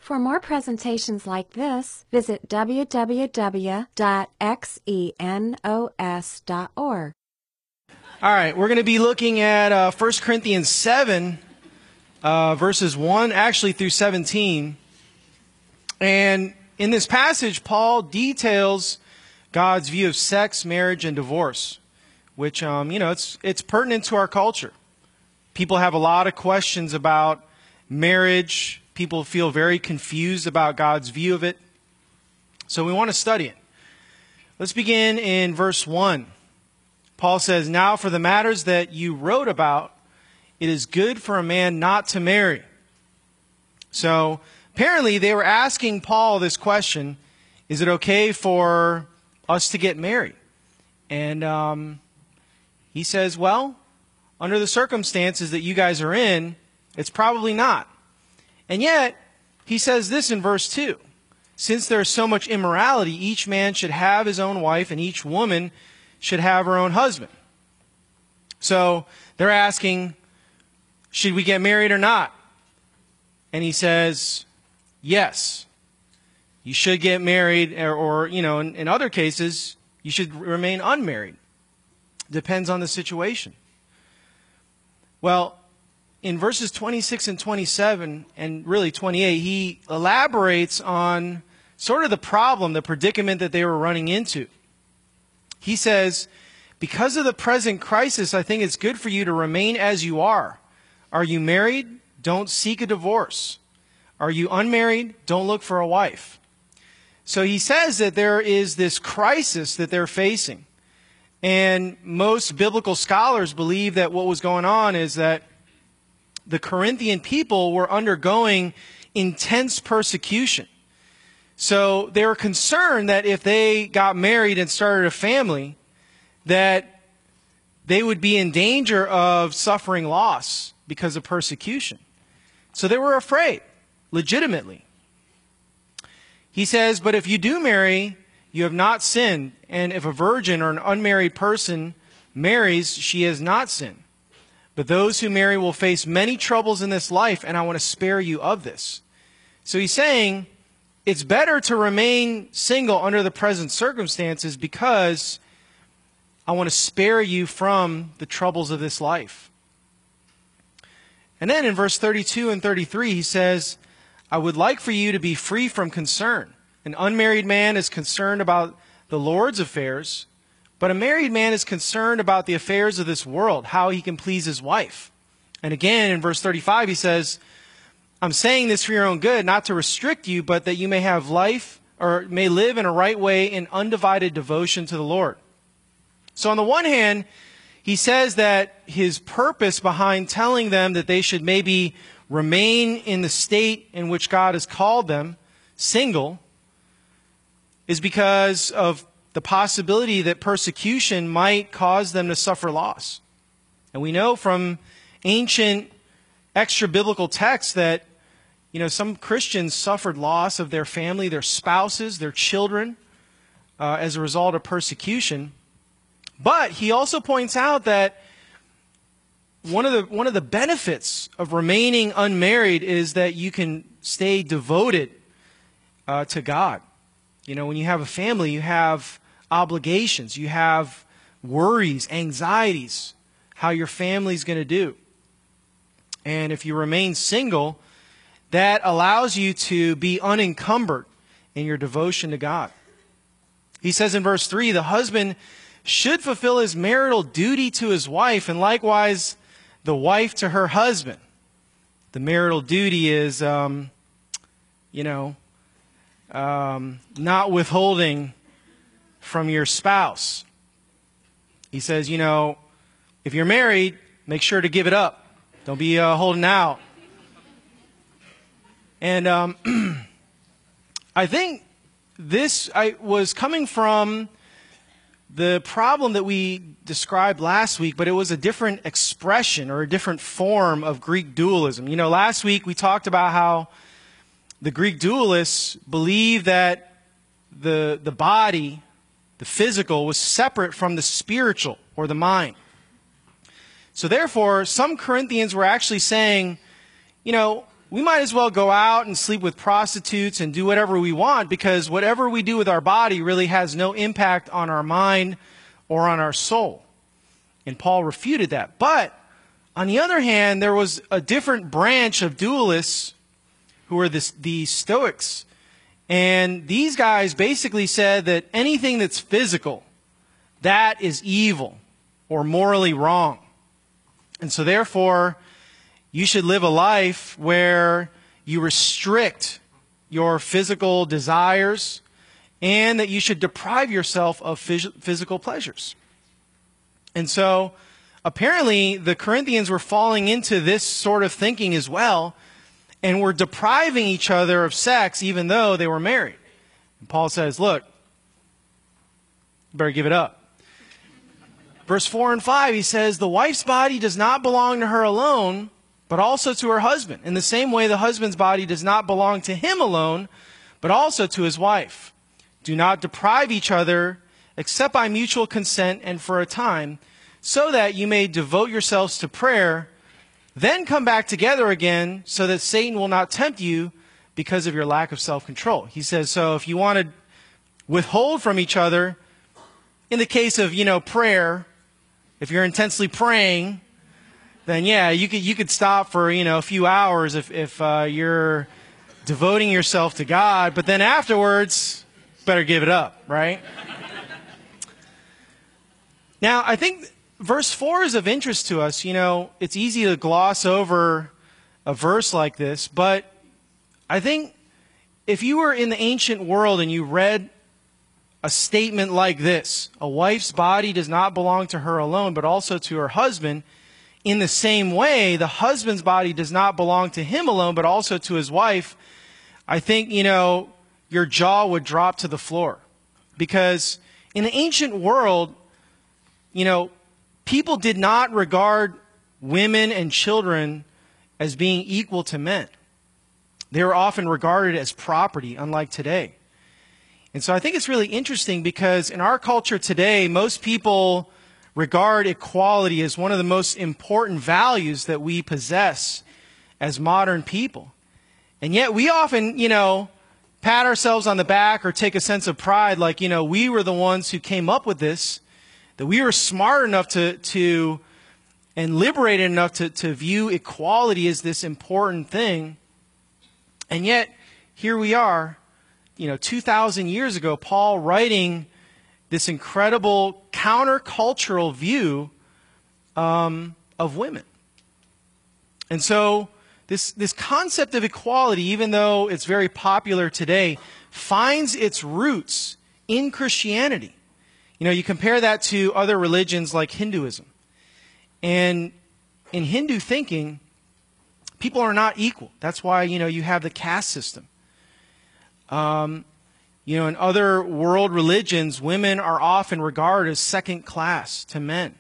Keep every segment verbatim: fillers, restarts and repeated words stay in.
For more presentations like this, visit w w w dot xenos dot org. All right, we're going to be looking at uh, First Corinthians seven, uh, verses one actually through seventeen. And in this passage, Paul details God's view of sex, marriage, and divorce, which, um, you know, it's it's pertinent to our culture. People have a lot of questions about marriage. People feel very confused about God's view of it. So we want to study it. Let's begin in verse one. Paul says, "Now for the matters that you wrote about, it is good for a man not to marry." So apparently they were asking Paul this question, is it okay for us to get married? And um, he says, well, under the circumstances that you guys are in, it's probably not. And yet, he says this in verse two. Since there is so much immorality, each man should have his own wife, and each woman should have her own husband. So they're asking, should we get married or not? And he says, yes, you should get married, or, or you know, in, in other cases, you should remain unmarried. Depends on the situation. Well, in verses twenty-six and twenty-seven, and really twenty-eight, he elaborates on sort of the problem, the predicament that they were running into. He says, because of the present crisis, I think it's good for you to remain as you are. Are you married? Don't seek a divorce. Are you unmarried? Don't look for a wife. So he says that there is this crisis that they're facing. And most biblical scholars believe that what was going on is that the Corinthian people were undergoing intense persecution. So they were concerned that if they got married and started a family, that they would be in danger of suffering loss because of persecution. So they were afraid, legitimately. He says, but if you do marry, you have not sinned. And if a virgin or an unmarried person marries, she has not sinned. But those who marry will face many troubles in this life, and I want to spare you of this. So he's saying it's better to remain single under the present circumstances because I want to spare you from the troubles of this life. And then in verse thirty-two and thirty-three, he says, I would like for you to be free from concern. An unmarried man is concerned about the Lord's affairs, but a married man is concerned about the affairs of this world, how he can please his wife. And again, in verse thirty-five, he says, I'm saying this for your own good, not to restrict you, but that you may have life, or may live in a right way in undivided devotion to the Lord. So on the one hand, he says that his purpose behind telling them that they should maybe remain in the state in which God has called them, single, is because of the possibility that persecution might cause them to suffer loss. And we know from ancient extra-biblical texts that, you know, some Christians suffered loss of their family, their spouses, their children, uh, as a result of persecution. But he also points out that one of the one of the benefits of remaining unmarried is that you can stay devoted uh, to God. You know, when you have a family, you have obligations, you have worries, anxieties, how your family's going to do. And if you remain single, that allows you to be unencumbered in your devotion to God. He says in verse three, the husband should fulfill his marital duty to his wife, and likewise the wife to her husband. The marital duty is, um, you know, um, not withholding from your spouse. He says, you know, if you're married, make sure to give it up. Don't be uh, holding out. And um, I think this I, was coming from the problem that we described last week, but it was a different expression or a different form of Greek dualism. You know, last week we talked about how the Greek dualists believed that the, the body, the physical, was separate from the spiritual or the mind. So therefore, some Corinthians were actually saying, you know, we might as well go out and sleep with prostitutes and do whatever we want, because whatever we do with our body really has no impact on our mind or on our soul. And Paul refuted that. But on the other hand, there was a different branch of dualists who were the, the Stoics. And these guys basically said that anything that's physical, that is evil or morally wrong. And so therefore, you should live a life where you restrict your physical desires and that you should deprive yourself of phys- physical pleasures. And so apparently the Corinthians were falling into this sort of thinking as well, and were depriving each other of sex even though they were married. And Paul says, look, you better give it up. Verse four and five, he says, the wife's body does not belong to her alone, but also to her husband. In the same way, the husband's body does not belong to him alone, but also to his wife. Do not deprive each other, except by mutual consent and for a time, so that you may devote yourselves to prayer, then come back together again, so that Satan will not tempt you because of your lack of self-control. He says, so if you want to withhold from each other, in the case of, you know, prayer, if you're intensely praying, then yeah, you could you could stop for, you know, a few hours if if uh, you're devoting yourself to God, but then afterwards, better give it up, right? Now, I think verse four is of interest to us. You know, it's easy to gloss over a verse like this, but I think if you were in the ancient world and you read a statement like this, a wife's body does not belong to her alone, but also to her husband, in the same way, the husband's body does not belong to him alone, but also to his wife, I think, you know, your jaw would drop to the floor. Because in the ancient world, you know, people did not regard women and children as being equal to men. They were often regarded as property, unlike today. And so I think it's really interesting because in our culture today, most people regard equality as one of the most important values that we possess as modern people. And yet we often, you know, pat ourselves on the back or take a sense of pride like, you know, we were the ones who came up with this, that we were smart enough to, to and liberated enough to, to view equality as this important thing. And yet, here we are, you know, two thousand years ago, Paul writing this incredible countercultural view um, of women. And so this, this concept of equality, even though it's very popular today, finds its roots in Christianity. You know, you compare that to other religions like Hinduism. And in Hindu thinking, people are not equal. That's why, you know, you have the caste system. Um, you know, in other world religions, women are often regarded as second class to men.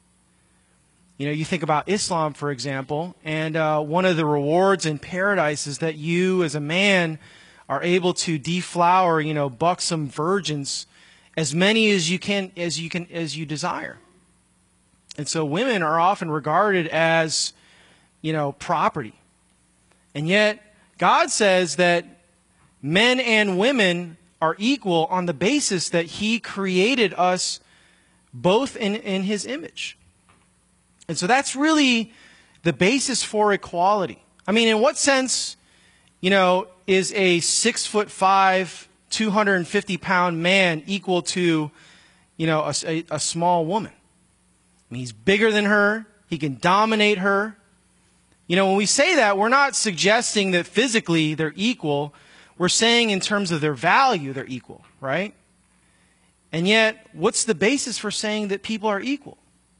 You know, you think about Islam, for example, and uh, one of the rewards in paradise is that you, as a man, are able to deflower, you know, buxom virgins, as many as you can, as you can, as you desire. And so, women are often regarded as, you know, property, and yet God says that men and women are equal on the basis that He created us both in, in His image. And so that's really the basis for equality. I mean, in what sense, you know, is a six foot five, two hundred fifty pound man equal to, you know, a, a, a small woman? I mean, he's bigger than her. He can dominate her. You know, when we say that, we're not suggesting that physically they're equal. We're saying in terms of their value, they're equal, right? And yet, what's the basis for saying that people are equal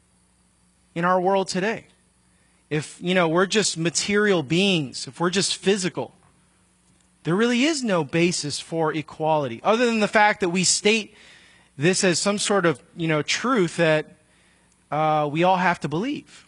in our world today? If, you know, we're just material beings, if we're just physical, there really is no basis for equality, other than the fact that we state this as some sort of, you know, truth that uh, we all have to believe.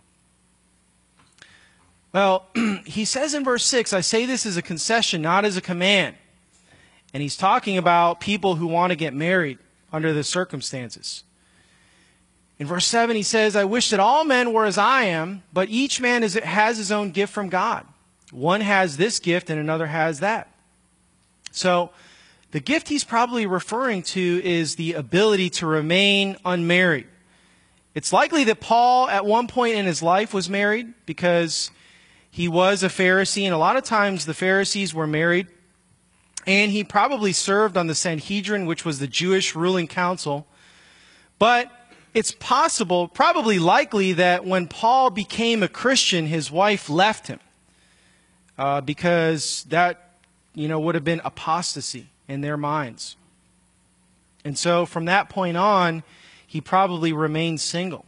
Well, he says in verse six, I say this as a concession, not as a command. And he's talking about people who want to get married under the circumstances. In verse seven, he says, I wish that all men were as I am, but each man is, has his own gift from God. One has this gift and another has that. So the gift he's probably referring to is the ability to remain unmarried. It's likely that Paul at one point in his life was married because he was a Pharisee, and a lot of times the Pharisees were married. And he probably served on the Sanhedrin, which was the Jewish ruling council. But it's possible, probably likely, that when Paul became a Christian, his wife left him. Uh, because that, you know, would have been apostasy in their minds. And so from that point on, he probably remained single.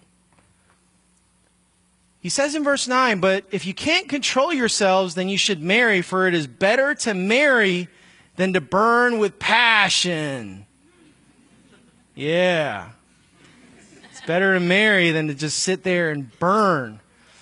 He says in verse nine, "But if you can't control yourselves, then you should marry, for it is better to marry than to burn with passion." Yeah. It's better to marry than to just sit there and burn.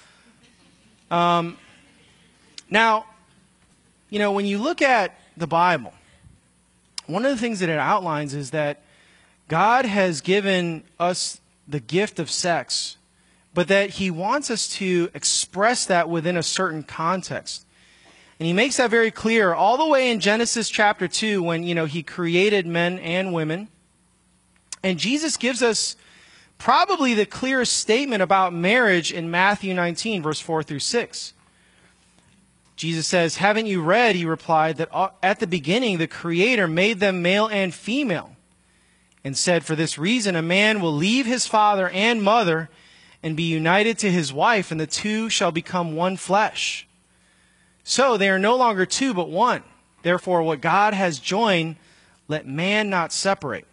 Um, now, you know, when you look at the Bible, one of the things that it outlines is that God has given us the gift of sex, but that he wants us to express that within a certain context. And he makes that very clear all the way in Genesis chapter two when, you know, he created men and women. And Jesus gives us probably the clearest statement about marriage in Matthew nineteen, verse four through six. Jesus says, "Haven't you read," he replied, "that at the beginning the Creator made them male and female, and said, for this reason a man will leave his father and mother and be united to his wife, and the two shall become one flesh. So they are no longer two, but one. Therefore, what God has joined, let man not separate."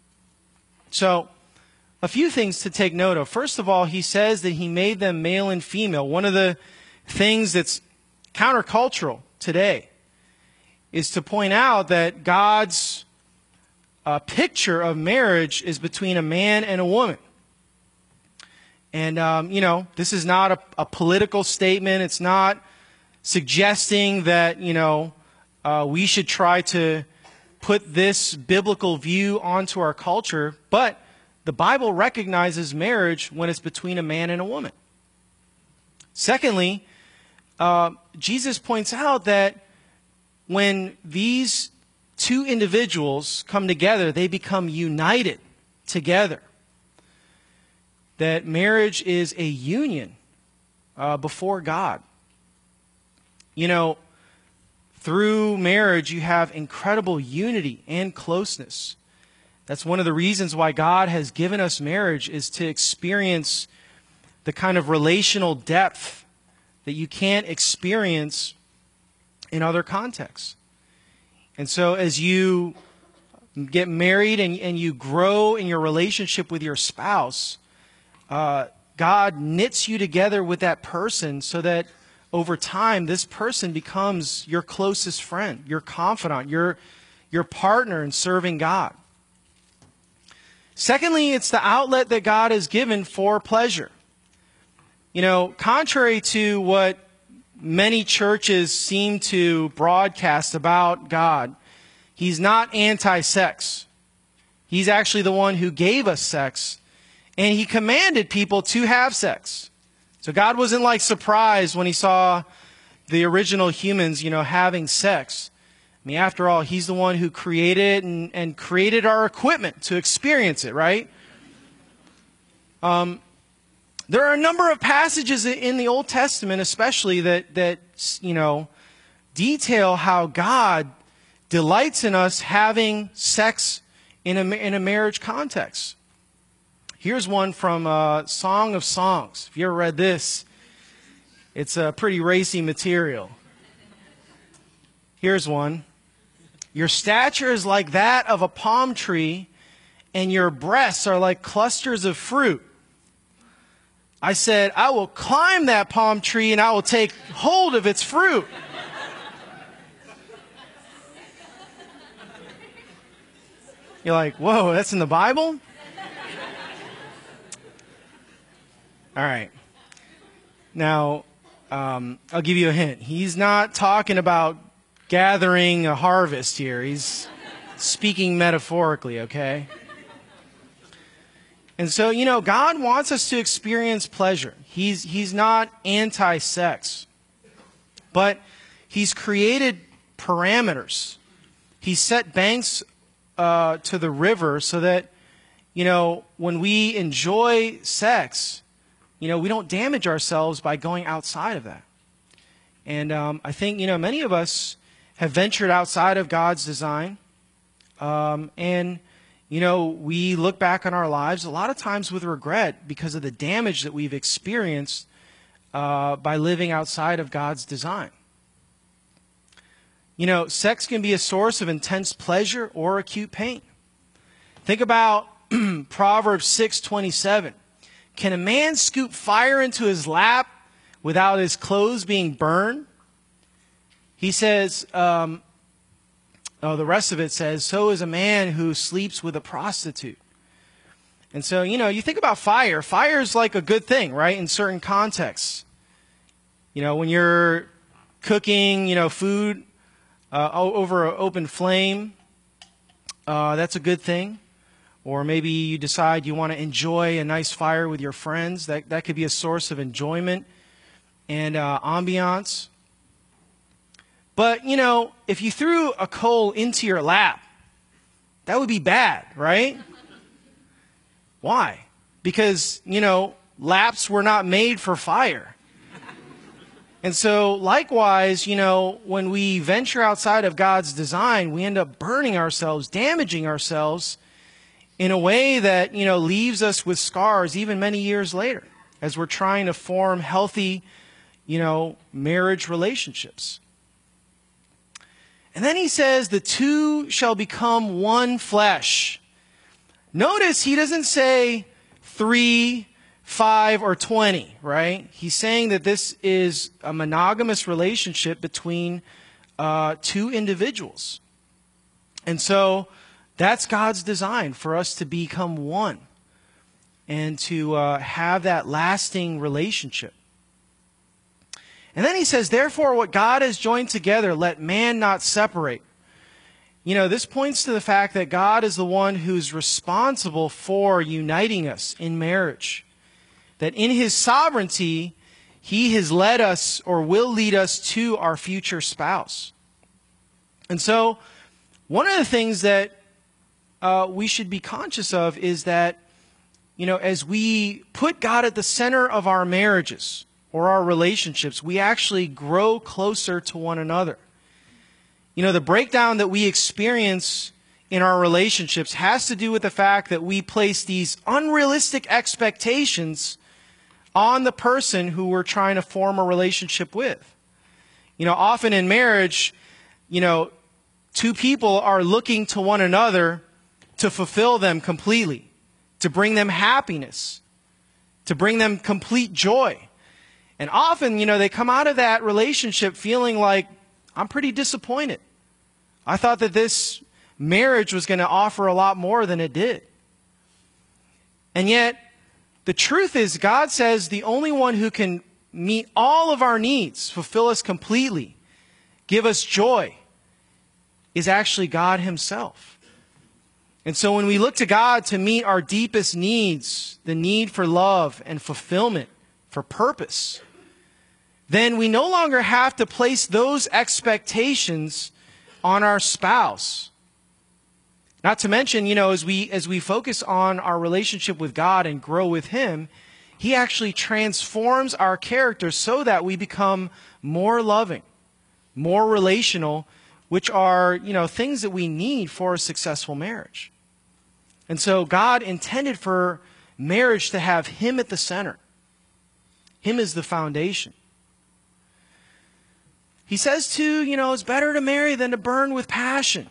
So, a few things to take note of. First of all, he says that he made them male and female. One of the things that's countercultural today is to point out that God's uh, picture of marriage is between a man and a woman. And, um, you know, this is not a, a political statement. It's not suggesting that, you know, uh, we should try to put this biblical view onto our culture. But the Bible recognizes marriage when it's between a man and a woman. Secondly, uh, Jesus points out that when these two individuals come together, they become united together. That marriage is a union uh, before God. You know, through marriage, you have incredible unity and closeness. That's one of the reasons why God has given us marriage, is to experience the kind of relational depth that you can't experience in other contexts. And so as you get married and, and you grow in your relationship with your spouse, uh, God knits you together with that person so that over time, this person becomes your closest friend, your confidant, your, your partner in serving God. Secondly, it's the outlet that God has given for pleasure. You know, contrary to what many churches seem to broadcast about God, he's not anti-sex. He's actually the one who gave us sex, and he commanded people to have sex. So God wasn't like surprised when he saw the original humans, you know, having sex. I mean, after all, he's the one who created and, and created our equipment to experience it, right? Um, there are a number of passages in the Old Testament, especially that, that, you know, detail how God delights in us having sex in a, in a marriage context. Here's one from uh, Song of Songs. If you ever read this, it's a uh, pretty racy material. Here's one. Your stature is like that of a palm tree, and your breasts are like clusters of fruit. I said, I will climb that palm tree and I will take hold of its fruit. You're like, whoa, that's in the Bible? All right. Now, um, I'll give you a hint. He's not talking about gathering a harvest here. He's speaking metaphorically, okay? And so, you know, God wants us to experience pleasure. He's, he's not anti-sex. But He's created parameters. He set banks uh, to the river so that, you know, when we enjoy sex, you know, we don't damage ourselves by going outside of that. And um, I think, you know, many of us have ventured outside of God's design. Um, and, you know, we look back on our lives a lot of times with regret because of the damage that we've experienced uh, by living outside of God's design. You know, sex can be a source of intense pleasure or acute pain. Think about Proverbs six twenty-seven. Can a man scoop fire into his lap without his clothes being burned? He says, um, oh, the rest of it says, so is a man who sleeps with a prostitute. And so, you know, you think about fire. Fire is like a good thing, right, in certain contexts. You know, when you're cooking, you know, food uh, over an open flame, uh, that's a good thing. Or maybe you decide you want to enjoy a nice fire with your friends. That, that could be a source of enjoyment and uh, ambiance. But, you know, if you threw a coal into your lap, that would be bad, right? Why? Because, you know, laps were not made for fire. And so, likewise, you know, when we venture outside of God's design, we end up burning ourselves, damaging ourselves in a way that, you know, leaves us with scars even many years later as we're trying to form healthy, you know, marriage relationships. And then he says, the two shall become one flesh. Notice he doesn't say three, five, or twenty, right? He's saying that this is a monogamous relationship between uh, two individuals. And so that's God's design, for us to become one and to uh, have that lasting relationship. And then he says, therefore, what God has joined together, let man not separate. You know, this points to the fact that God is the one who's responsible for uniting us in marriage. That in his sovereignty, he has led us or will lead us to our future spouse. And so, one of the things that uh, we should be conscious of is that, you know, as we put God at the center of our marriages or our relationships, we actually grow closer to one another. You know, the breakdown that we experience in our relationships has to do with the fact that we place these unrealistic expectations on the person who we're trying to form a relationship with. You know, often in marriage, you know, two people are looking to one another to fulfill them completely, to bring them happiness, to bring them complete joy. And often, you know, they come out of that relationship feeling like, I'm pretty disappointed. I thought that this marriage was going to offer a lot more than it did. And yet, the truth is, God says the only one who can meet all of our needs, fulfill us completely, give us joy, is actually God himself. And so when we look to God to meet our deepest needs, the need for love and fulfillment, for purpose, then we no longer have to place those expectations on our spouse. Not to mention, you know, as we as we focus on our relationship with God and grow with him, he actually transforms our character so that we become more loving, more relational, which are, you know, things that we need for a successful marriage. And so God intended for marriage to have him at the center. Him as the foundation. He says too, you know, it's better to marry than to burn with passion.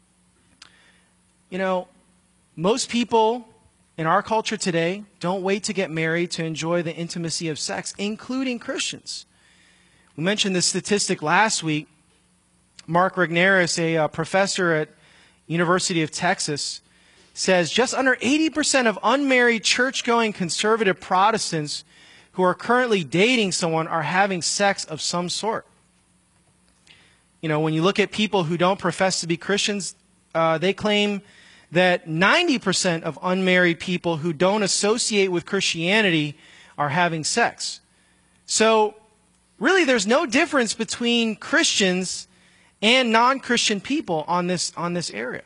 You know, most people in our culture today don't wait to get married to enjoy the intimacy of sex, including Christians. We mentioned this statistic last week. Mark Regnerus, a uh, professor at University of Texas, says just under eighty percent of unmarried church-going conservative Protestants who are currently dating someone are having sex of some sort. You know, when you look at people who don't profess to be Christians, uh, they claim that ninety percent of unmarried people who don't associate with Christianity are having sex. So, really there's no difference between Christians and non-Christian people on this, on this area.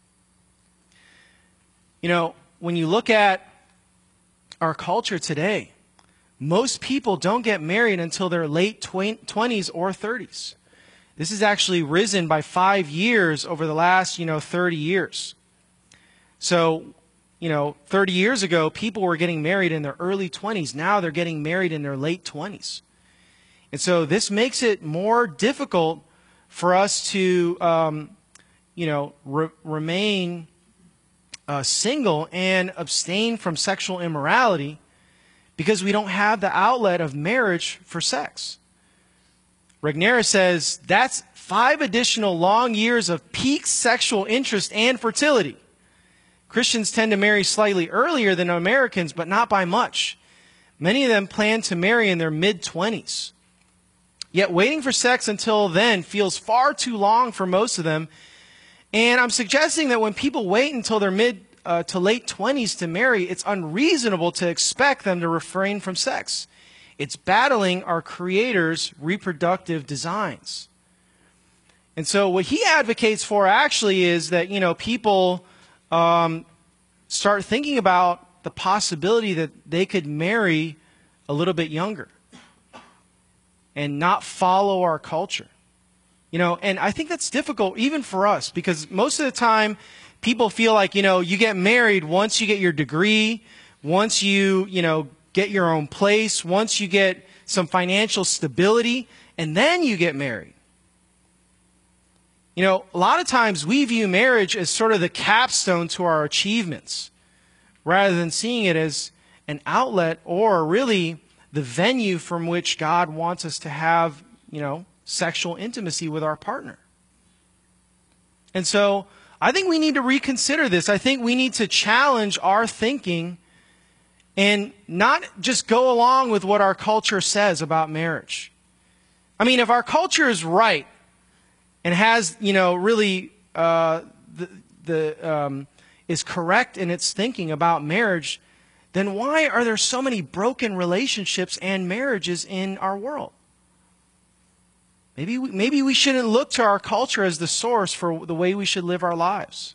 You know, when you look at our culture today, most people don't get married until their late twenties or thirties. This has actually risen by five years over the last, you know, thirty years. So, you know, thirty years ago, people were getting married in their early twenties. Now they're getting married in their late twenties. And so this makes it more difficult for us to, um, you know, re- remain uh, single and abstain from sexual immorality because we don't have the outlet of marriage for sex. Regnerus says that's five additional long years of peak sexual interest and fertility. Christians tend to marry slightly earlier than Americans, but not by much. Many of them plan to marry in their mid-twenties. Yet waiting for sex until then feels far too long for most of them. And I'm suggesting that when people wait until their mid uh, to late twenties to marry, it's unreasonable to expect them to refrain from sex. It's battling our Creator's reproductive designs. And so what he advocates for actually is that, you know, people um, start thinking about the possibility that they could marry a little bit younger and not follow our culture. You know, and I think that's difficult even for us because most of the time people feel like, you know, you get married once you get your degree, once you, you know, get your own place, once you get some financial stability, and then you get married. You know, a lot of times we view marriage as sort of the capstone to our achievements rather than seeing it as an outlet or really the venue from which God wants us to have, you know, sexual intimacy with our partner. And so I think we need to reconsider this. I think we need to challenge our thinking and not just go along with what our culture says about marriage. I mean, if our culture is right and has, you know, really uh, the, the um, is correct in its thinking about marriage, then why are there so many broken relationships and marriages in our world? Maybe we, maybe we shouldn't look to our culture as the source for the way we should live our lives.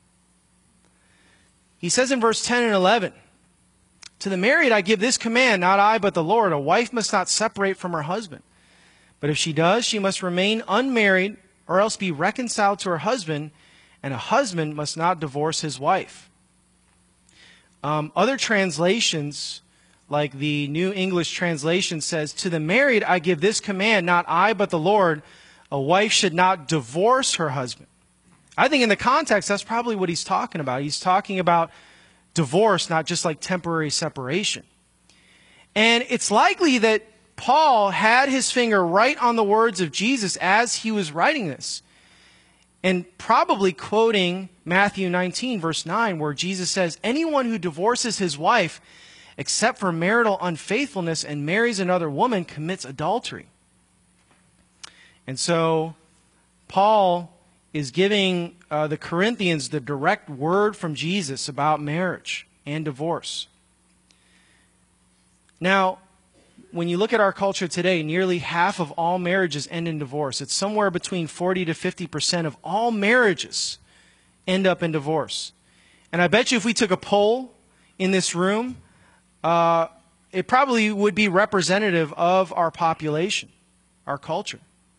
He says in verse ten and eleven, "To the married I give this command, not I but the Lord, a wife must not separate from her husband. But if she does, she must remain unmarried or else be reconciled to her husband, and a husband must not divorce his wife." Um, other translations, like the New English Translation, says, "To the married I give this command, not I but the Lord, a wife should not divorce her husband." I think in the context, that's probably what he's talking about. He's talking about divorce, not just like temporary separation. And it's likely that Paul had his finger right on the words of Jesus as he was writing this. And probably quoting Matthew nineteen, verse nine, where Jesus says, "Anyone who divorces his wife except for marital unfaithfulness and marries another woman commits adultery." And so Paul is giving uh, the Corinthians the direct word from Jesus about marriage and divorce. Now, when you look at our culture today, nearly half of all marriages end in divorce. It's somewhere between forty to fifty percent of all marriages end up in divorce. And I bet you if we took a poll in this room, uh, it probably would be representative of our population, our culture.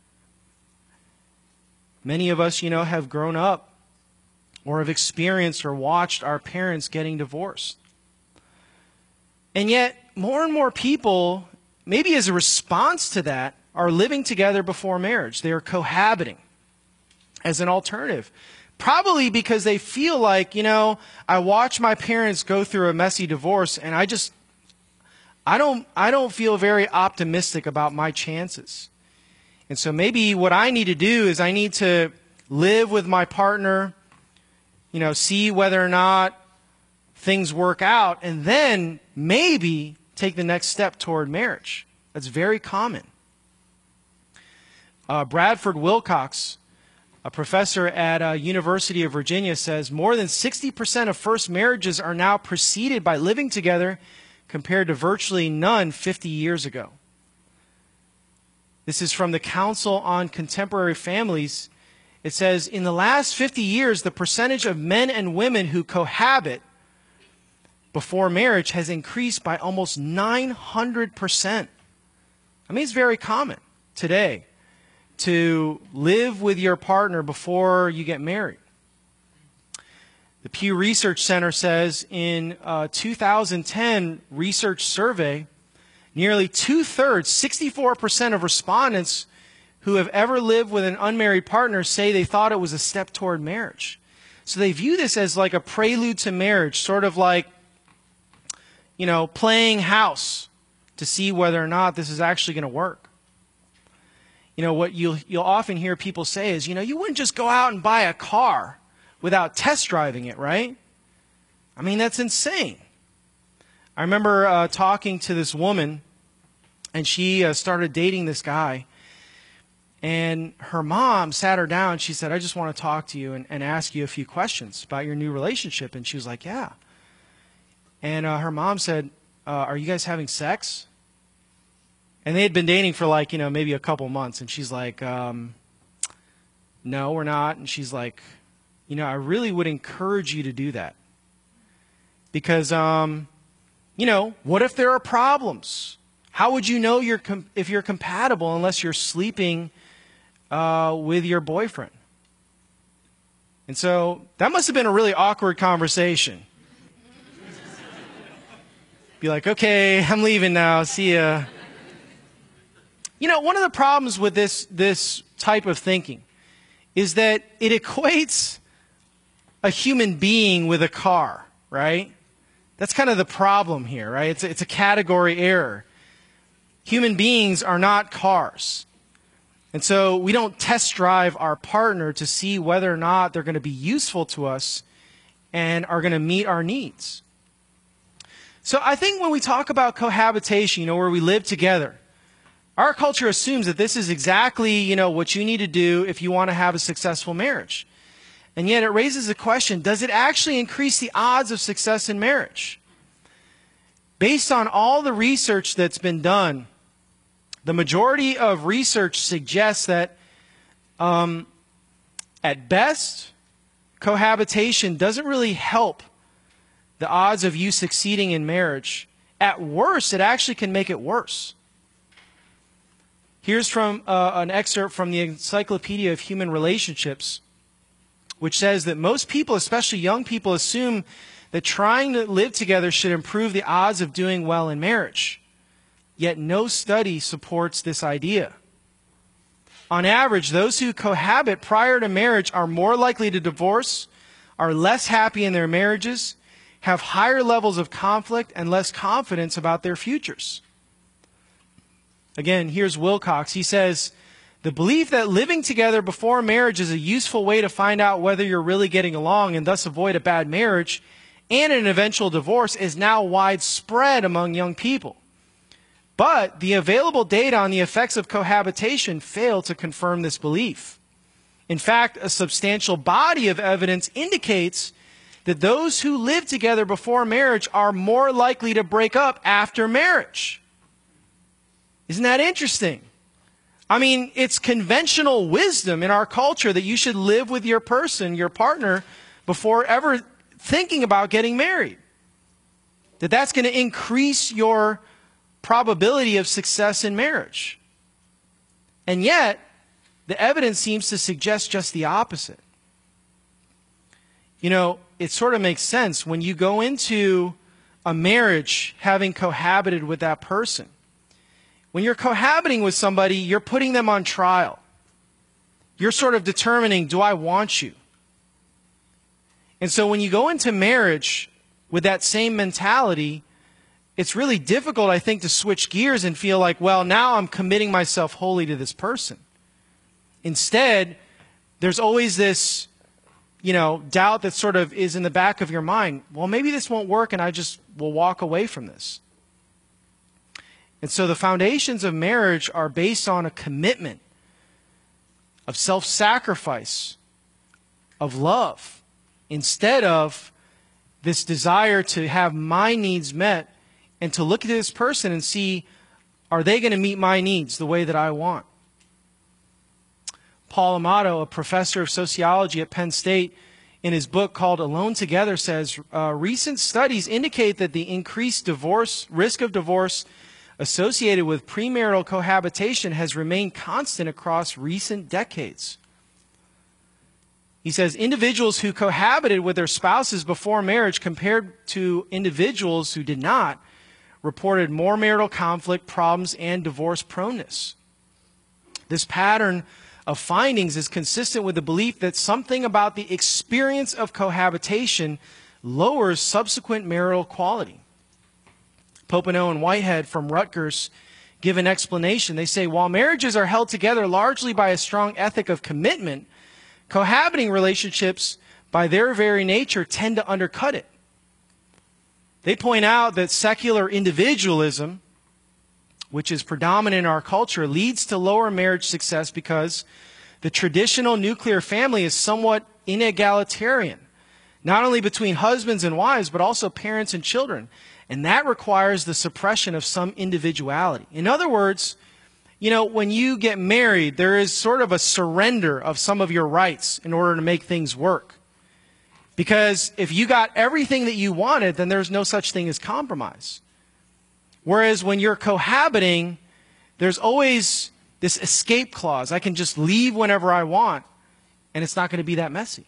Many of us, you know, have grown up or have experienced or watched our parents getting divorced. And yet, more and more people, maybe as a response to that, are living together before marriage. They are cohabiting as an alternative. Probably because they feel like, you know, I watch my parents go through a messy divorce and I just, I don't, I don't feel very optimistic about my chances. And so maybe what I need to do is I need to live with my partner, you know, see whether or not things work out, and then maybe take the next step toward marriage. That's very common. Uh, Bradford Wilcox, a professor at uh, University of Virginia, says more than sixty percent of first marriages are now preceded by living together compared to virtually none fifty years ago. This is from the Council on Contemporary Families. It says, in the last fifty years, the percentage of men and women who cohabit before marriage has increased by almost nine hundred percent. I mean, it's very common today to live with your partner before you get married. The Pew Research Center says in a two thousand ten research survey, nearly two-thirds, sixty-four percent of respondents who have ever lived with an unmarried partner say they thought it was a step toward marriage. So they view this as like a prelude to marriage, sort of like, you know, playing house to see whether or not this is actually going to work. You know, what you'll, you'll often hear people say is, you know, you wouldn't just go out and buy a car without test driving it, right? I mean, that's insane. I remember uh, talking to this woman, and she uh, started dating this guy. And her mom sat her down. She said, I just want to talk to you and, and ask you a few questions about your new relationship. And she was like, yeah. And uh, her mom said, uh, are you guys having sex? And they had been dating for like, you know, maybe a couple months. And she's like, um, no, we're not. And she's like, you know, I really would encourage you to do that. Because, um, you know, what if there are problems? How would you know you're com- if you're compatible unless you're sleeping uh, with your boyfriend? And so that must have been a really awkward conversation. Be like, okay, I'm leaving now. See ya. You know, one of the problems with this, this type of thinking is that it equates a human being with a car, right? That's kind of the problem here, right? It's a, it's a category error. Human beings are not cars. And so we don't test drive our partner to see whether or not they're going to be useful to us and are going to meet our needs. So I think when we talk about cohabitation, you know, where we live together, our culture assumes that this is exactly, you know, what you need to do if you want to have a successful marriage. And yet it raises the question, does it actually increase the odds of success in marriage? Based on all the research that's been done, the majority of research suggests that um, at best, cohabitation doesn't really help the odds of you succeeding in marriage. At worst, it actually can make it worse. Here's from uh, an excerpt from the Encyclopedia of Human Relationships, which says that most people, especially young people, assume that trying to live together should improve the odds of doing well in marriage. Yet no study supports this idea. On average, those who cohabit prior to marriage are more likely to divorce, are less happy in their marriages, have higher levels of conflict, and less confidence about their futures. Again, here's Wilcox. He says, the belief that living together before marriage is a useful way to find out whether you're really getting along and thus avoid a bad marriage and an eventual divorce is now widespread among young people. But the available data on the effects of cohabitation fail to confirm this belief. In fact, a substantial body of evidence indicates that those who live together before marriage are more likely to break up after marriage. Isn't that interesting? I mean, it's conventional wisdom in our culture that you should live with your person, your partner, before ever thinking about getting married. That that's going to increase your probability of success in marriage. And yet, the evidence seems to suggest just the opposite. You know, it sort of makes sense when you go into a marriage having cohabited with that person. When you're cohabiting with somebody, you're putting them on trial. You're sort of determining, do I want you? And so when you go into marriage with that same mentality, it's really difficult, I think, to switch gears and feel like, well, now I'm committing myself wholly to this person. Instead, there's always this, you know, doubt that sort of is in the back of your mind. Well, maybe this won't work and I just will walk away from this. And so the foundations of marriage are based on a commitment of self-sacrifice, of love, instead of this desire to have my needs met and to look at this person and see, are they going to meet my needs the way that I want? Paul Amato, a professor of sociology at Penn State, in his book called Alone Together, says, uh, recent studies indicate that the increased divorce, risk of divorce associated with premarital cohabitation has remained constant across recent decades. He says individuals who cohabited with their spouses before marriage compared to individuals who did not reported more marital conflict, problems, and divorce proneness. This pattern of findings is consistent with the belief that something about the experience of cohabitation lowers subsequent marital quality. Popenoe and Whitehead from Rutgers give an explanation. They say, while marriages are held together largely by a strong ethic of commitment, cohabiting relationships, by their very nature, tend to undercut it. They point out that secular individualism, which is predominant in our culture, leads to lower marriage success because the traditional nuclear family is somewhat inegalitarian, not only between husbands and wives, but also parents and children. And that requires the suppression of some individuality. In other words, you know, when you get married, there is sort of a surrender of some of your rights in order to make things work. Because if you got everything that you wanted, then there's no such thing as compromise. Whereas when you're cohabiting, there's always this escape clause. I can just leave whenever I want, and it's not going to be that messy.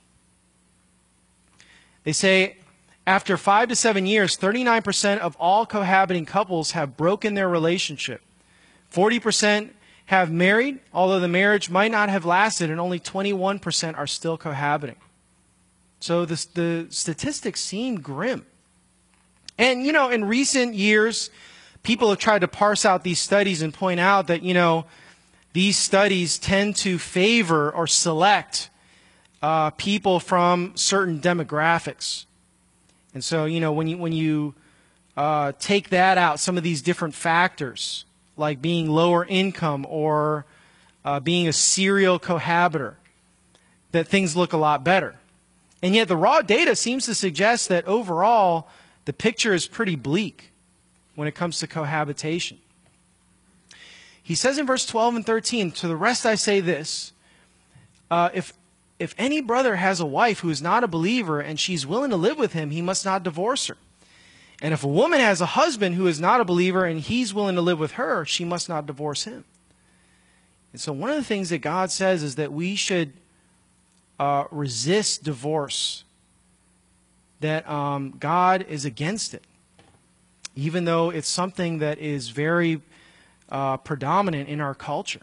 They say after five to seven years, thirty-nine percent of all cohabiting couples have broken their relationship. forty percent have married, although the marriage might not have lasted, and only twenty-one percent are still cohabiting. So the, the statistics seem grim. And, you know, in recent years, people have tried to parse out these studies and point out that, you know, these studies tend to favor or select uh, people from certain demographics. And so, you know, when you, when you uh, take that out, some of these different factors, like being lower income or uh, being a serial cohabiter, that things look a lot better. And yet the raw data seems to suggest that overall the picture is pretty bleak when it comes to cohabitation. He says in verse twelve and thirteen, to the rest I say this, uh, if, if any brother has a wife who is not a believer and she's willing to live with him, he must not divorce her. And if a woman has a husband who is not a believer and he's willing to live with her, she must not divorce him. And so one of the things that God says is that we should uh, resist divorce, that um, God is against it, even though it's something that is very uh, predominant in our culture.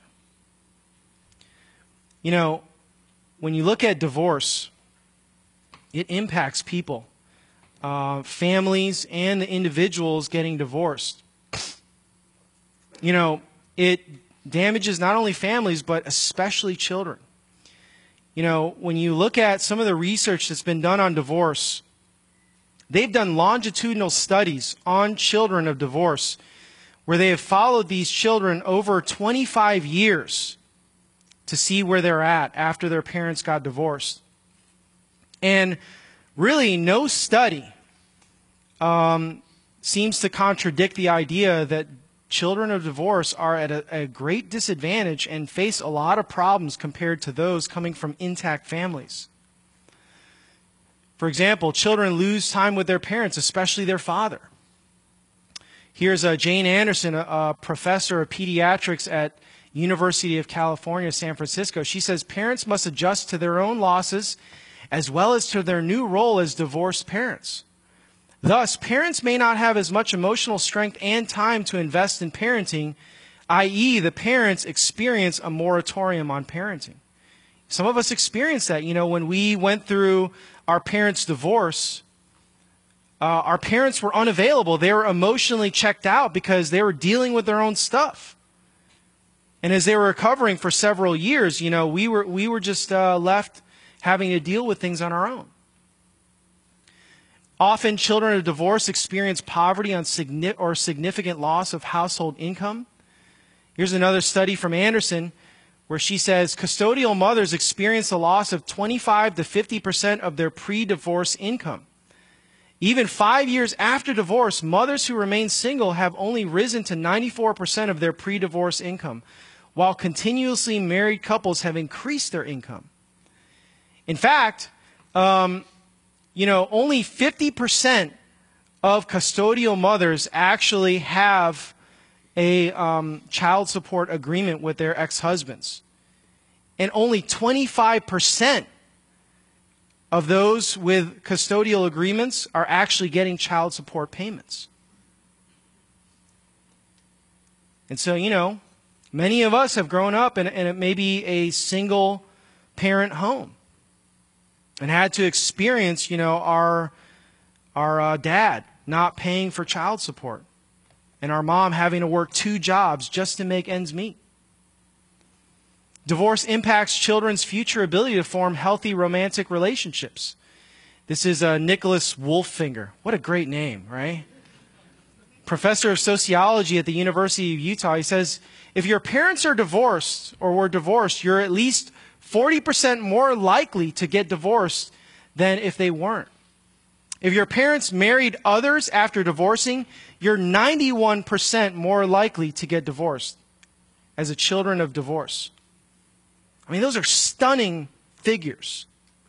You know, when you look at divorce, it impacts people. Uh, families and the individuals getting divorced. You know, it damages not only families, but especially children. You know, when you look at some of the research that's been done on divorce, they've done longitudinal studies on children of divorce where they have followed these children over twenty-five years to see where they're at after their parents got divorced. And really, no study um, seems to contradict the idea that children of divorce are at a, a great disadvantage and face a lot of problems compared to those coming from intact families. For example, children lose time with their parents, especially their father. Here's uh, Jane Anderson, a, a professor of pediatrics at University of California, San Francisco. She says parents must adjust to their own losses as well as to their new role as divorced parents. Thus, parents may not have as much emotional strength and time to invest in parenting, that is the parents experience a moratorium on parenting. Some of us experienced that. You know, when we went through our parents' divorce, uh, our parents were unavailable. They were emotionally checked out because they were dealing with their own stuff. And as they were recovering for several years, you know, we were, we were just uh, left having to deal with things on our own. Often children of divorce experience poverty on signi- or significant loss of household income. Here's another study from Anderson where she says custodial mothers experience a loss of twenty-five to fifty percent of their pre-divorce income. Even five years after divorce, mothers who remain single have only risen to ninety-four percent of their pre-divorce income. while continuously married couples have increased their income. In fact, um, you know, only fifty percent of custodial mothers actually have a um, child support agreement with their ex-husbands. And only twenty-five percent of those with custodial agreements are actually getting child support payments. And so, you know, many of us have grown up in, in maybe a single parent home and had to experience, you know, our, our uh, dad not paying for child support and our mom having to work two jobs just to make ends meet. Divorce impacts children's future ability to form healthy romantic relationships. This is uh, Nicholas Wolfinger. What a great name, right? Professor of sociology at the University of Utah. He says, if your parents are divorced or were divorced, you're at least forty percent more likely to get divorced than if they weren't. If your parents married others after divorcing, you're ninety-one percent more likely to get divorced as a children of divorce. I mean, those are stunning figures.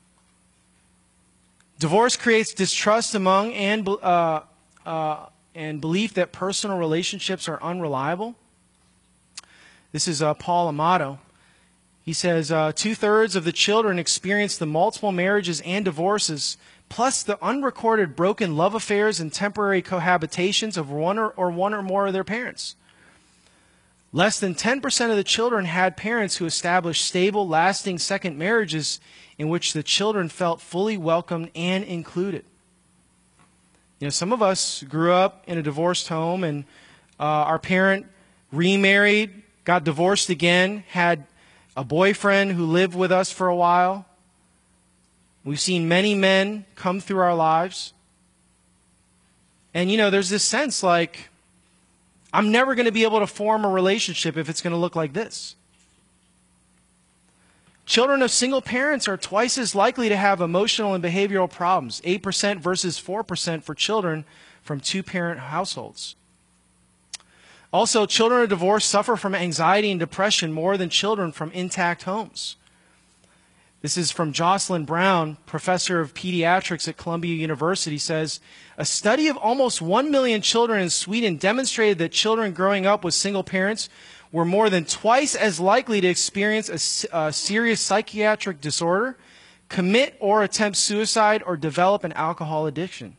Divorce creates distrust among and, uh, uh, and belief that personal relationships are unreliable. This is uh, Paul Amato. He says, uh, two-thirds of the children experience the multiple marriages and divorces, plus the unrecorded broken love affairs and temporary cohabitations of one or, or one or more of their parents. Less than ten percent of the children had parents who established stable, lasting second marriages in which the children felt fully welcomed and included. You know, some of us grew up in a divorced home, and uh, our parent remarried, got divorced again, had a boyfriend who lived with us for a while. We've seen many men come through our lives. And, you know, there's this sense like, I'm never going to be able to form a relationship if it's going to look like this. Children of single parents are twice as likely to have emotional and behavioral problems, eight percent versus four percent for children from two-parent households. Also, children of divorce suffer from anxiety and depression more than children from intact homes. This is from Jocelyn Brown, professor of pediatrics at Columbia University, says, a study of almost one million children in Sweden demonstrated that children growing up with single parents were more than twice as likely to experience a, a serious psychiatric disorder, commit or attempt suicide, or develop an alcohol addiction.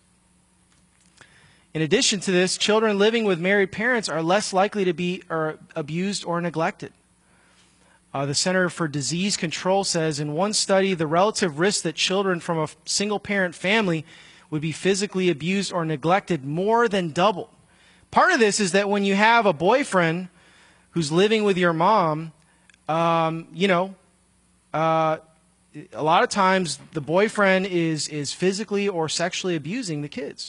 In addition to this, children living with married parents are less likely to be or abused or neglected. Uh, the Center for Disease Control says in one study, the relative risk that children from a single-parent family would be physically abused or neglected more than doubled. Part of this is that when you have a boyfriend who's living with your mom, um, you know, uh, a lot of times the boyfriend is, is physically or sexually abusing the kids.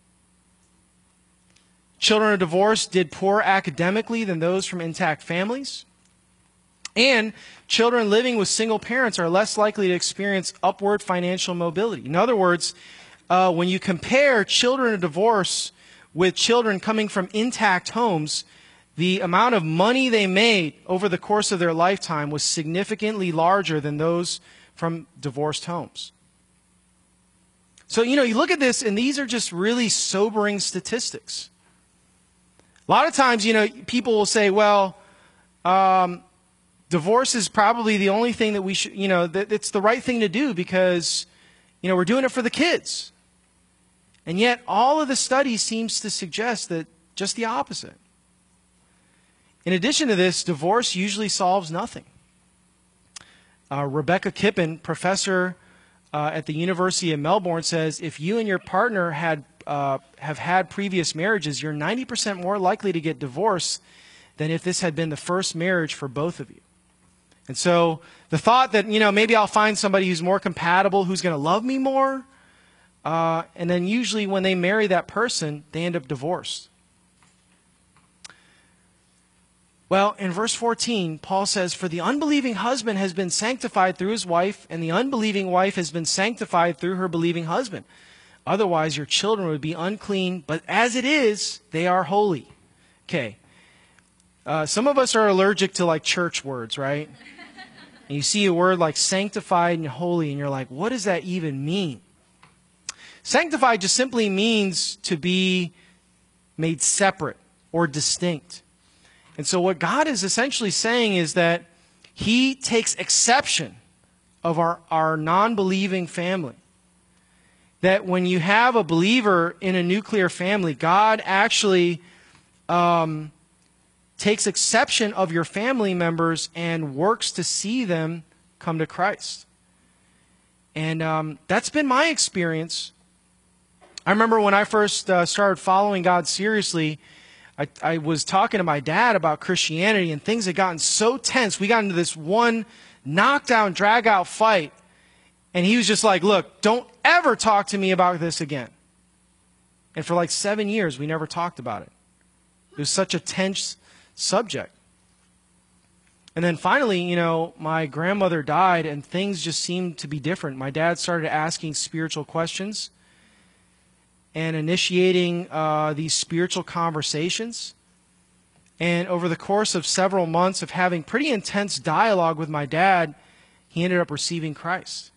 Children of divorce did poorer academically than those from intact families. And children living with single parents are less likely to experience upward financial mobility. In other words, uh, when you compare children of divorce with children coming from intact homes, the amount of money they made over the course of their lifetime was significantly larger than those from divorced homes. So, you know, you look at this, and these are just really sobering statistics. A lot of times, you know, people will say, well, um, divorce is probably the only thing that we should, you know, that it's the right thing to do because, you know, we're doing it for the kids. And yet all of the studies seems to suggest that just the opposite. In addition to this, divorce usually solves nothing. Uh, Rebecca Kippen, professor uh, at the University of Melbourne, says if you and your partner had uh, have had previous marriages, you're ninety percent more likely to get divorced than if this had been the first marriage for both of you. And so the thought that, you know, maybe I'll find somebody who's more compatible, who's going to love me more, uh, and then usually when they marry that person, they end up divorced. Well, in verse fourteen, Paul says, for the unbelieving husband has been sanctified through his wife, and the unbelieving wife has been sanctified through her believing husband. Otherwise, your children would be unclean, but as it is, they are holy. Okay. Uh, some of us are allergic to like church words, right? And you see a word like sanctified and holy, and you're like, what does that even mean? Sanctified just simply means to be made separate or distinct. And so what God is essentially saying is that He takes exception of our, our non-believing family. That when you have a believer in a nuclear family, God actually um, takes exception of your family members and works to see them come to Christ. And um, that's been my experience. I remember when I first uh, started following God seriously, I, I was talking to my dad about Christianity, and things had gotten so tense. We got into this one knockdown, drag-out fight, and he was just like, look, don't ever talk to me about this again. And for like seven years, we never talked about it. It was such a tense subject. And then finally, you know, my grandmother died, and things just seemed to be different. My dad started asking spiritual questions and initiating uh, these spiritual conversations. And over the course of several months of having pretty intense dialogue with my dad, he ended up receiving Christ.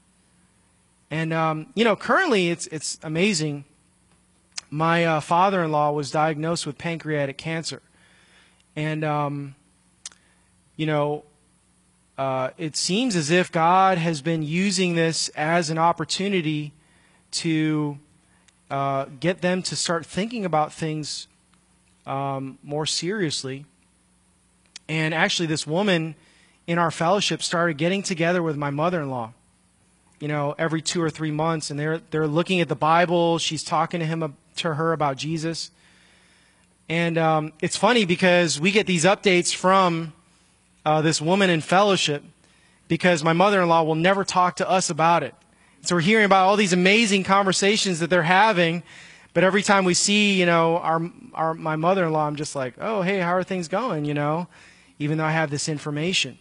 And, um, you know, currently it's it's amazing. My uh, father-in-law was diagnosed with pancreatic cancer. And, um, you know, uh, it seems as if God has been using this as an opportunity to uh, get them to start thinking about things um, more seriously. And actually, this woman in our fellowship started getting together with my mother-in-law, you know, every two or three months, and they're they're looking at the Bible. She's talking to him to her about Jesus. And um, it's funny because we get these updates from uh, this woman in fellowship because my mother-in-law will never talk to us about it. So we're hearing about all these amazing conversations that they're having, but every time we see, you know, our our my mother-in-law, I'm just like, oh, hey, how are things going, you know, even though I have this information.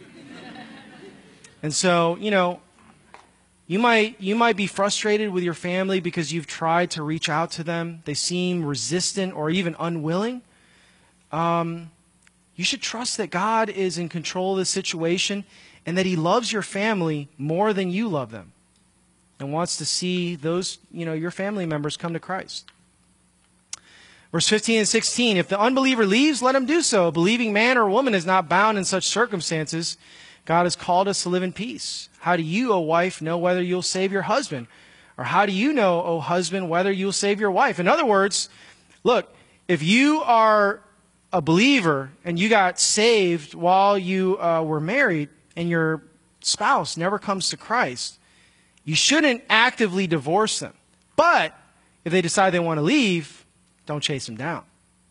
And so, you know, You might you might be frustrated with your family because you've tried to reach out to them. They seem resistant or even unwilling. Um, you should trust that God is in control of the situation and that He loves your family more than you love them and wants to see those, you know, your family members come to Christ. Verse fifteen and sixteen, if the unbeliever leaves, let him do so. A believing man or woman is not bound in such circumstances. God has called us to live in peace. How do you, O wife, know whether you'll save your husband? Or how do you know, O husband, whether you'll save your wife? In other words, look, if you are a believer and you got saved while you uh, were married and your spouse never comes to Christ, you shouldn't actively divorce them. But if they decide they want to leave, don't chase them down.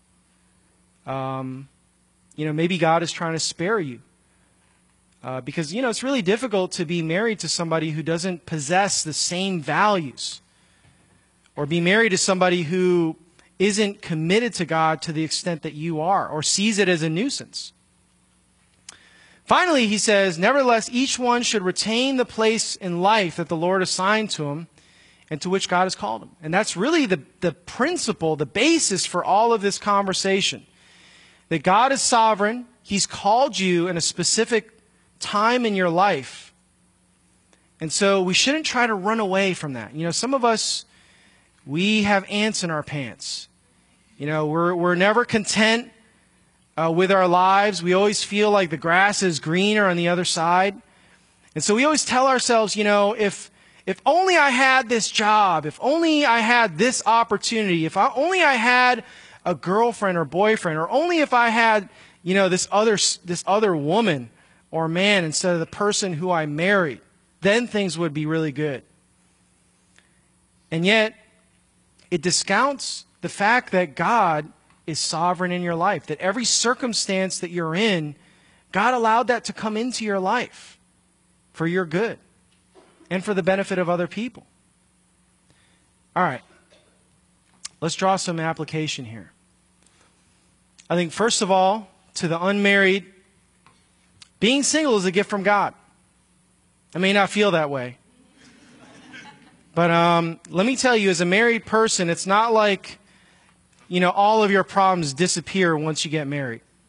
Um, you know, maybe God is trying to spare you. Uh, because, you know, it's really difficult to be married to somebody who doesn't possess the same values, or be married to somebody who isn't committed to God to the extent that you are, or sees it as a nuisance. Finally, he says, nevertheless, each one should retain the place in life that the Lord assigned to him and to which God has called him. And that's really the, the principle, the basis for all of this conversation. That God is sovereign. He's called you in a specific time in your life. And so we shouldn't try to run away from that. You know, some of us, we have ants in our pants. You know, we're we're never content uh, with our lives. We always feel like the grass is greener on the other side. And so we always tell ourselves, you know, if if only I had this job, if only I had this opportunity, if I, only I had a girlfriend or boyfriend, or only if I had, you know, this other this other woman or man instead of the person who I married, then things would be really good. And yet, it discounts the fact that God is sovereign in your life, that every circumstance that you're in, God allowed that to come into your life for your good and for the benefit of other people. All right, let's draw some application here. I think, first of all, to the unmarried, being single is a gift from God. I may not feel that way. But um, let me tell you, as a married person, it's not like, you know, all of your problems disappear once you get married.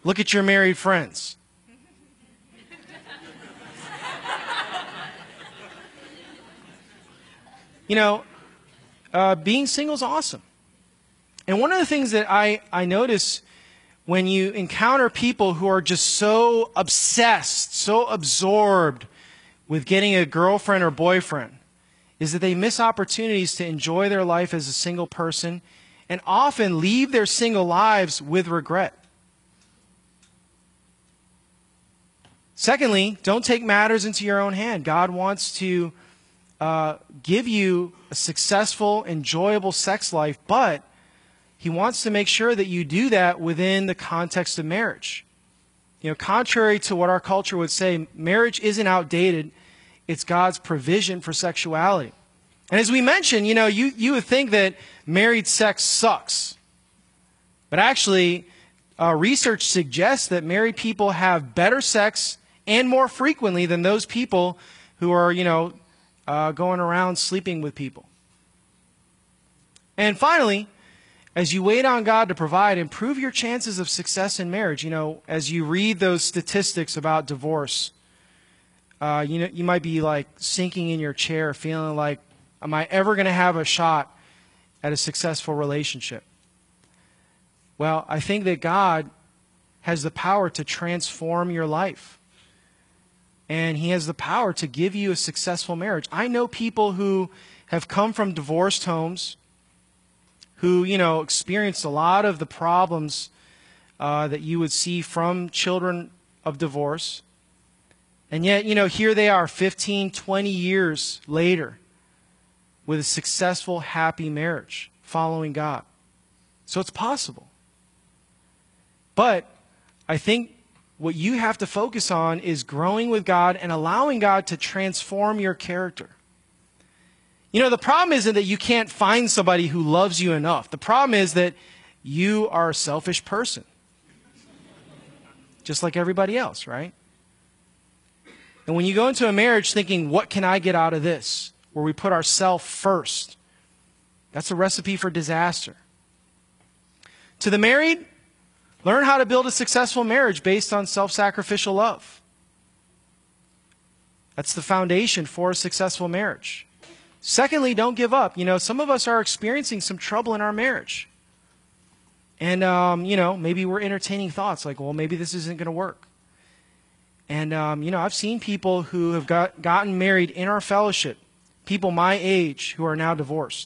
Look at your married friends. You know, uh, being single is awesome. And one of the things that I, I notice when you encounter people who are just so obsessed, so absorbed with getting a girlfriend or boyfriend, is that they miss opportunities to enjoy their life as a single person and often leave their single lives with regret. Secondly, don't take matters into your own hand. God wants to uh, give you a successful, enjoyable sex life, but He wants to make sure that you do that within the context of marriage. You know, contrary to what our culture would say, marriage isn't outdated. It's God's provision for sexuality. And as we mentioned, you know, you, you would think that married sex sucks. But actually, uh, research suggests that married people have better sex and more frequently than those people who are, you know, uh, going around sleeping with people. And finally, as you wait on God to provide, improve your chances of success in marriage. You know, as you read those statistics about divorce, uh, you know, you might be like sinking in your chair, feeling like, am I ever going to have a shot at a successful relationship? Well, I think that God has the power to transform your life. And He has the power to give you a successful marriage. I know people who have come from divorced homes, who, you know, experienced a lot of the problems uh, that you would see from children of divorce. And yet, you know, here they are fifteen, twenty years later with a successful, happy marriage following God. So it's possible. But I think what you have to focus on is growing with God and allowing God to transform your character. You know, the problem isn't that you can't find somebody who loves you enough. The problem is that you are a selfish person. Just like everybody else, right? And when you go into a marriage thinking, what can I get out of this? Where we put ourselves first, that's a recipe for disaster. To the married, learn how to build a successful marriage based on self-sacrificial love. That's the foundation for a successful marriage. Secondly, don't give up. You know, some of us are experiencing some trouble in our marriage. And, um, you know, maybe we're entertaining thoughts like, well, maybe this isn't going to work. And, um, you know, I've seen people who have got, gotten married in our fellowship, people my age who are now divorced.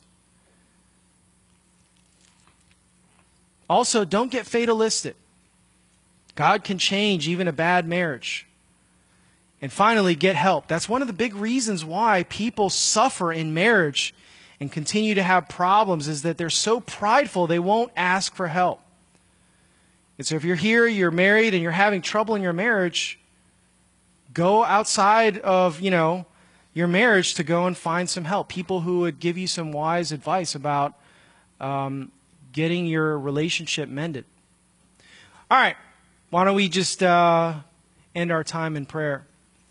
Also, don't get fatalistic. God can change even a bad marriage. And finally, get help. That's one of the big reasons why people suffer in marriage and continue to have problems, is that they're so prideful they won't ask for help. And so if you're here, you're married, and you're having trouble in your marriage, go outside of, you know, your marriage to go and find some help. People who would give you some wise advice about um, getting your relationship mended. All right. Why don't we just uh, end our time in prayer?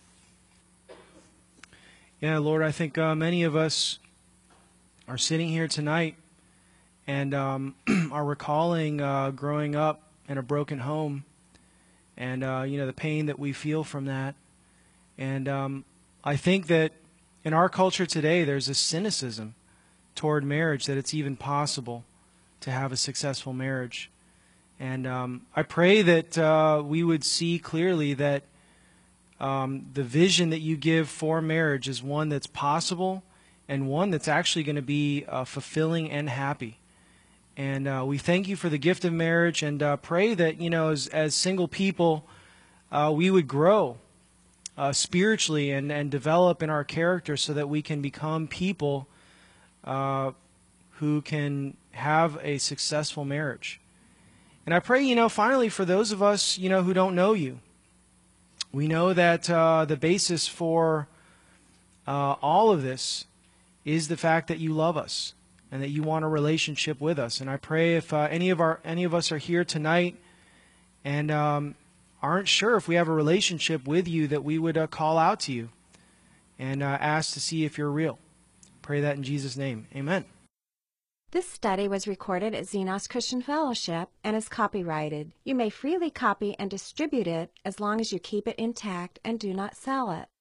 Yeah, Lord, I think uh, many of us are sitting here tonight and um, are recalling uh, growing up in a broken home and, uh, you know, the pain that we feel from that. And um, I think that in our culture today, there's a cynicism toward marriage, that it's even possible to have a successful marriage. And um, I pray that uh, we would see clearly that um, the vision that you give for marriage is one that's possible and one that's actually going to be uh, fulfilling and happy. And uh, we thank you for the gift of marriage, and uh, pray that, you know, as, as single people, uh, we would grow uh, spiritually and, and develop in our character so that we can become people uh, who can have a successful marriage. And I pray, you know, finally, for those of us, you know, who don't know you, we know that uh, the basis for uh, all of this is the fact that you love us and that you want a relationship with us. And I pray if uh, any of our any of us are here tonight and um, aren't sure if we have a relationship with you, that we would uh, call out to you and uh, ask to see if you're real. Pray that in Jesus' name. Amen. This study was recorded at Xenos Christian Fellowship and is copyrighted. You may freely copy and distribute it as long as you keep it intact and do not sell it.